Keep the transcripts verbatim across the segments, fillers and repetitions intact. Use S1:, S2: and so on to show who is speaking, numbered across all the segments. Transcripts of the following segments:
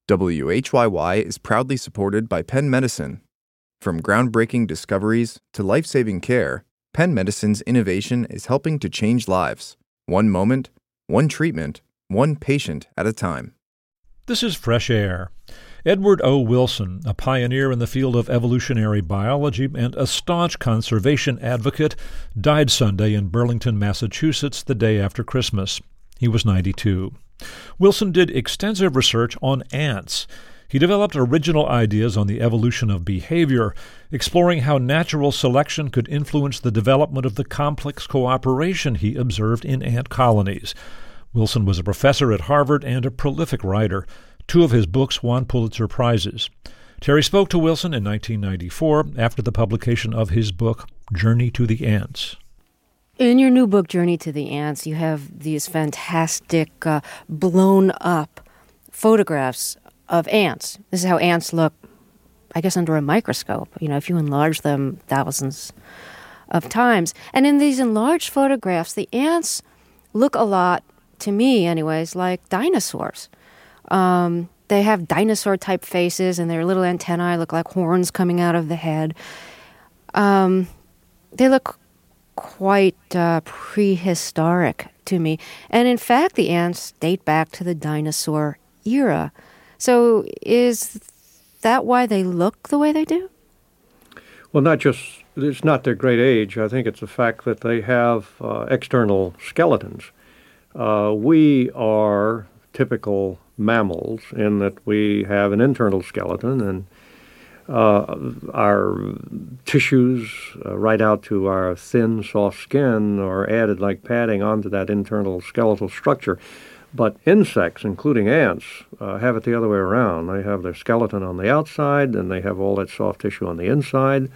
S1: W H Y Y is proudly supported by Penn Medicine. From groundbreaking discoveries to life-saving care, Penn Medicine's innovation is helping to change lives, one moment, one treatment, one patient at a time.
S2: This is Fresh Air. Edward O. Wilson, a pioneer in the field of evolutionary biology and a staunch conservation advocate, died Sunday in Burlington, Massachusetts, the day after Christmas. He was ninety-two. Wilson did extensive research on ants. He developed original ideas on the evolution of behavior, exploring how natural selection could influence the development of the complex cooperation he observed in ant colonies. Wilson was a professor at Harvard and a prolific writer. Two of his books won Pulitzer Prizes. Terry spoke to Wilson in nineteen ninety-four after the publication of his book, Journey to the Ants.
S3: In your new book, Journey to the Ants, you have these fantastic, uh, blown-up photographs of ants. This is how ants look, I guess, under a microscope, you know, if you enlarge them thousands of times. And in these enlarged photographs, the ants look a lot, to me anyways, like dinosaurs. Um, they have dinosaur-type faces, and their little antennae look like horns coming out of the head. Um, they look quite uh, prehistoric to me. And in fact, the ants date back to the dinosaur era. So is that why they look the way they do?
S4: Well, not just, it's not their great age. I think it's the fact that they have uh, external skeletons. Uh, we are typical mammals in that we have an internal skeleton, and uh, our tissues, uh, right out to our thin, soft skin, are added like padding onto that internal skeletal structure. But insects, including ants, uh, have it the other way around. They have their skeleton on the outside, and they have all that soft tissue on the inside.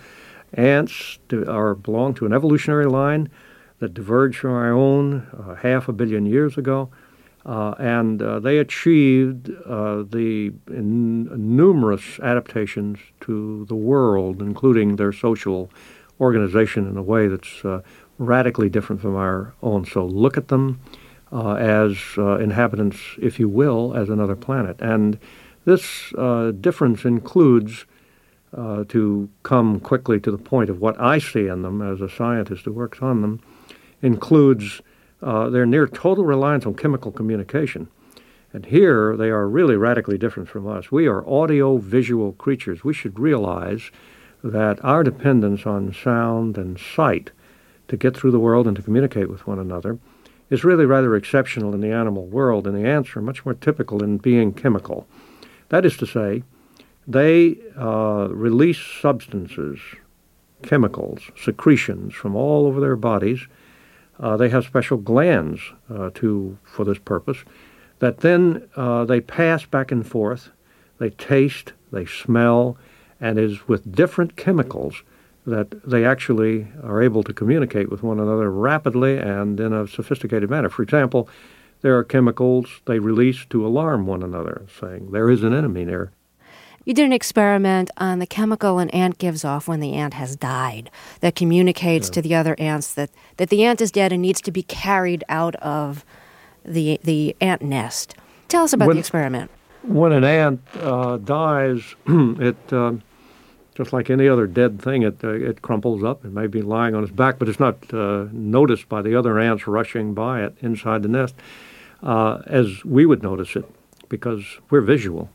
S4: Ants do, are belong to an evolutionary line that diverged from our own uh, half a billion years ago. Uh, and uh, they achieved uh, the in, numerous adaptations to the world, including their social organization in a way that's uh, radically different from our own. So look at them uh, as uh, inhabitants, if you will, as another planet. And this uh, difference includes, uh, to come quickly to the point of what I see in them as a scientist who works on them, includes Uh, their near total reliance on chemical communication. And here they are really radically different from us. We are audio-visual creatures. We should realize that our dependence on sound and sight to get through the world and to communicate with one another is really rather exceptional in the animal world, and the ants are much more typical in being chemical. That is to say, they uh, release substances, chemicals, secretions from all over their bodies. Uh, they have special glands uh, to for this purpose that then uh, they pass back and forth. They taste, they smell, and it is with different chemicals that they actually are able to communicate with one another rapidly and in a sophisticated manner. For example, there are chemicals they release to alarm one another, saying there is an enemy near.
S3: You did an experiment on the chemical an ant gives off when the ant has died that communicates yeah. to the other ants that, that the ant is dead and needs to be carried out of the the ant nest. Tell us about when, the experiment.
S4: When an ant uh, dies, it uh, just like any other dead thing, it uh, it crumples up. It may be lying on its back, but it's not uh, noticed by the other ants rushing by it inside the nest, uh, as we would notice it, because we're visual.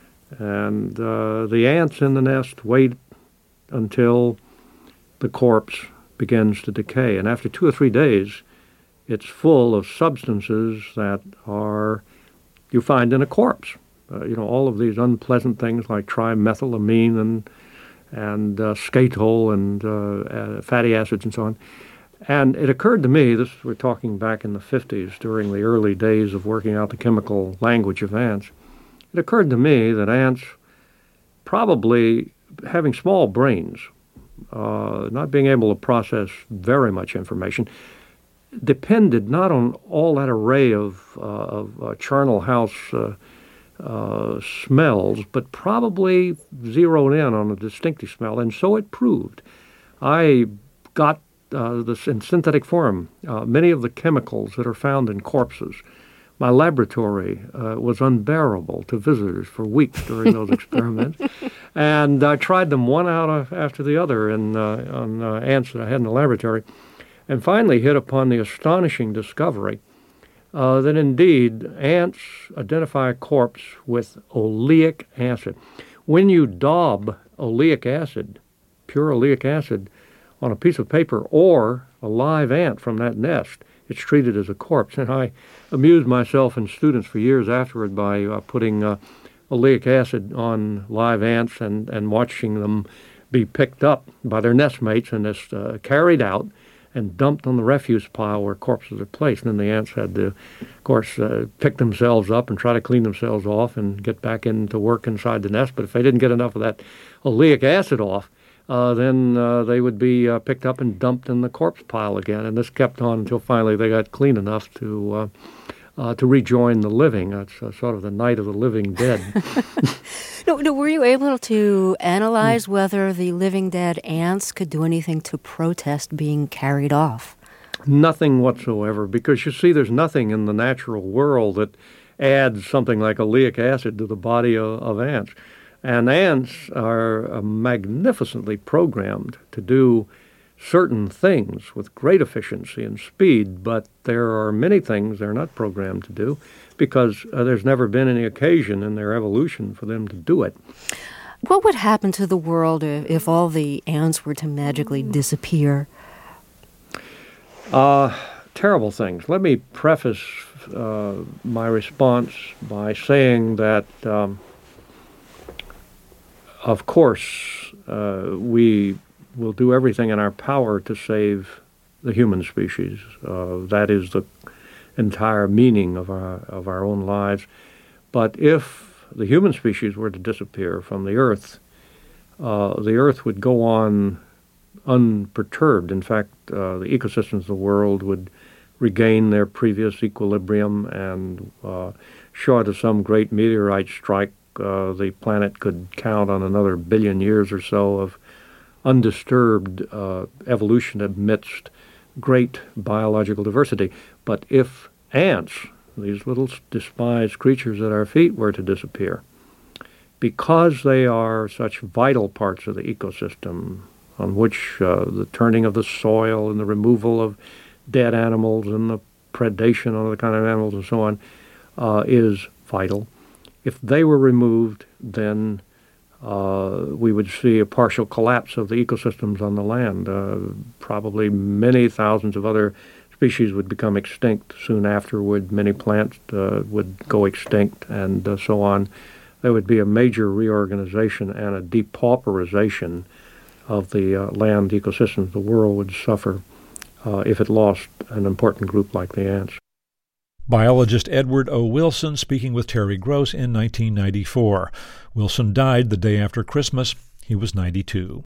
S4: And uh, the ants in the nest wait until the corpse begins to decay. And after two or three days, it's full of substances that are you find in a corpse. Uh, you know, all of these unpleasant things like trimethylamine and and uh, skatol and uh, uh, fatty acids and so on. And it occurred to me, this we're talking back in the fifties, during the early days of working out the chemical language of ants. It occurred to me that ants, probably having small brains, uh, not being able to process very much information, depended not on all that array of, uh, of uh, charnel house uh, uh, smells, but probably zeroed in on a distinctive smell, and so it proved. I got uh, this in synthetic form. Uh, many of the chemicals that are found in corpses My laboratory uh, was unbearable to visitors for weeks during those experiments. And I tried them one out of, after the other in, uh, on uh, ants that I had in the laboratory, and finally hit upon the astonishing discovery uh, that indeed ants identify a corpse with oleic acid. When you daub oleic acid, pure oleic acid, on a piece of paper or a live ant from that nest, it's treated as a corpse. And I amused myself and students for years afterward by uh, putting uh, oleic acid on live ants and, and watching them be picked up by their nestmates and just uh, carried out and dumped on the refuse pile where corpses are placed. And then the ants had to, of course, uh, pick themselves up and try to clean themselves off and get back into work inside the nest. But if they didn't get enough of that oleic acid off, Uh, then uh, they would be uh, picked up and dumped in the corpse pile again. And this kept on until finally they got clean enough to uh, uh, to rejoin the living. That's uh, sort of the night of the living dead.
S3: no, no, were you able to analyze whether the living dead ants could do anything to protest being carried off?
S4: Nothing whatsoever, because you see there's nothing in the natural world that adds something like oleic acid to the body of, of ants. And ants are uh, magnificently programmed to do certain things with great efficiency and speed, but there are many things they're not programmed to do because uh, there's never been any occasion in their evolution for them to do it.
S3: What would happen to the world if, if all the ants were to magically disappear?
S4: Uh, terrible things. Let me preface uh, my response by saying that um, Of course, uh, we will do everything in our power to save the human species. Uh, that is the entire meaning of our of our own lives. But if the human species were to disappear from the Earth, uh, the Earth would go on unperturbed. In fact, uh, the ecosystems of the world would regain their previous equilibrium, and uh, short of some great meteorite strike, Uh, the planet could count on another billion years or so of undisturbed uh, evolution amidst great biological diversity. But if ants, these little despised creatures at our feet, were to disappear, because they are such vital parts of the ecosystem on which uh, the turning of the soil and the removal of dead animals and the predation on other kind of animals and so on uh, is vital. If they were removed, then uh, we would see a partial collapse of the ecosystems on the land. Uh, probably many thousands of other species would become extinct soon afterward. Many plants uh, would go extinct and uh, so on. There would be a major reorganization and a depauperization of the uh, land ecosystems. The world would suffer uh, if it lost an important group like the ants.
S2: Biologist Edward O. Wilson speaking with Terry Gross in nineteen ninety-four. Wilson died the day after Christmas. He was ninety-two.